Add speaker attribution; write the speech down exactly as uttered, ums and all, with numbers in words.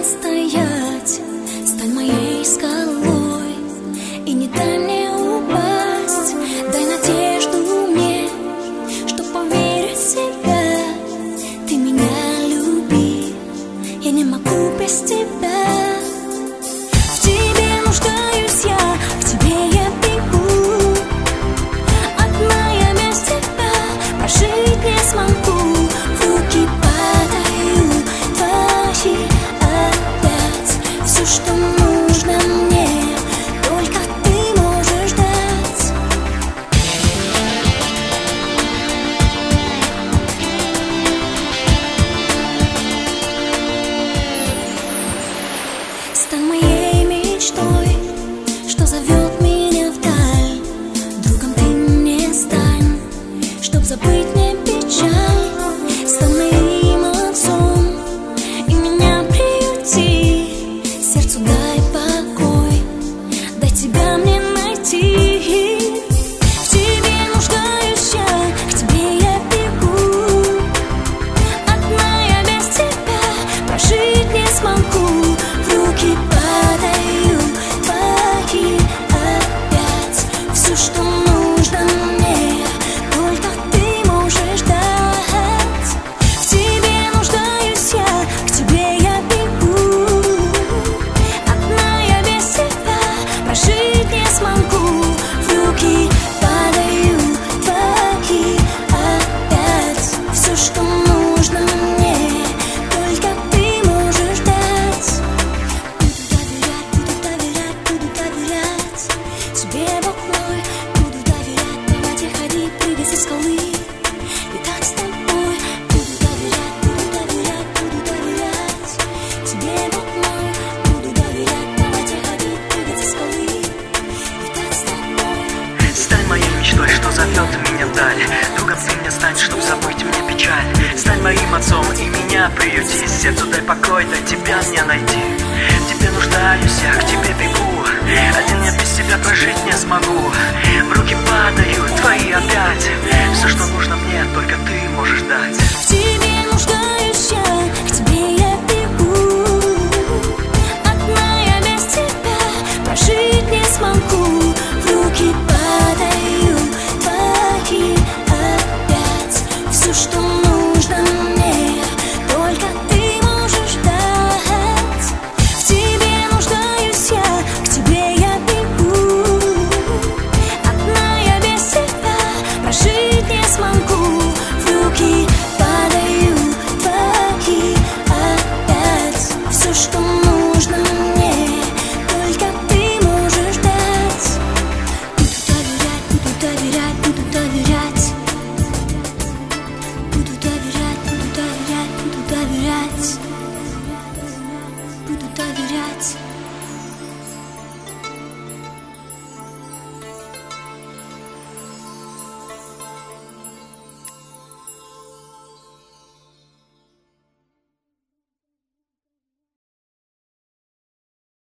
Speaker 1: стоять, стань моей скалой и не дай мне упасть. Дай надежду мне, чтоб поверить в себя. Ты меня люби, я не могу без тебя. В тебе нуждаюсь я, к тебе я бегу. Одна я без тебя прожить не смогу. В руки падают твои опять. Все, что нужно мне, только ты можешь дать. Стань моей мечтой, что зовет меня вдаль. Другом ты мне стань, чтоб забыть мне печаль. Стань моим отцом и меня приюти. Сердцу дай покой, дай тебя мне найти. В тебе нуждаюсь я, к тебе я бегу. Одна я без тебя прожить не смогу. В руки падают твои опять. Все, что нужно мне, только ты можешь дать. В тебе нуждаюсь я, к тебе я бегу. Одна я без тебя прожить не смогу. В руки падают твои опять. Все, что нужно мне, только ты можешь дать. Буду доверять, буду доверять, буду доверять тебе, Бог мой. Буду доверять, по воде ходить, прыгать со скалы, летать с тобой. Буду доверять, буду доверять, буду доверять тебе, Бог мой. Буду доверять, по воде ходить, прыгать со скалы, летать с тобой.
Speaker 2: Стань моей мечтой, что зовет меня вдаль. Другом ты мне стань, чтоб забыть мне печаль. Стань моим отцом и меня приюти. Сердцу дай покой, дай тебя мне найти. В тебе нуждаюсь я, к тебе бегу. Один я без тебя прожить не смогу. В руки падают твои опять. Все, что нужно мне, только ты можешь дать.
Speaker 1: В тебе нуждаюсь я, к тебе я бегу. Одна я без тебя прожить не смогу. В руки падают твои опять. Все, что нужно мне, только ты можешь дать. В тебе нуждаюсь я, к тебе я бегу. Одна я без тебя прожить не смогу. В руки падают твои опять. Все, что нужно мне, только ты можешь дать. Буду доверять, буду доверять, буду доверять. Буду доверять, буду доверять, буду доверять, буду доверять.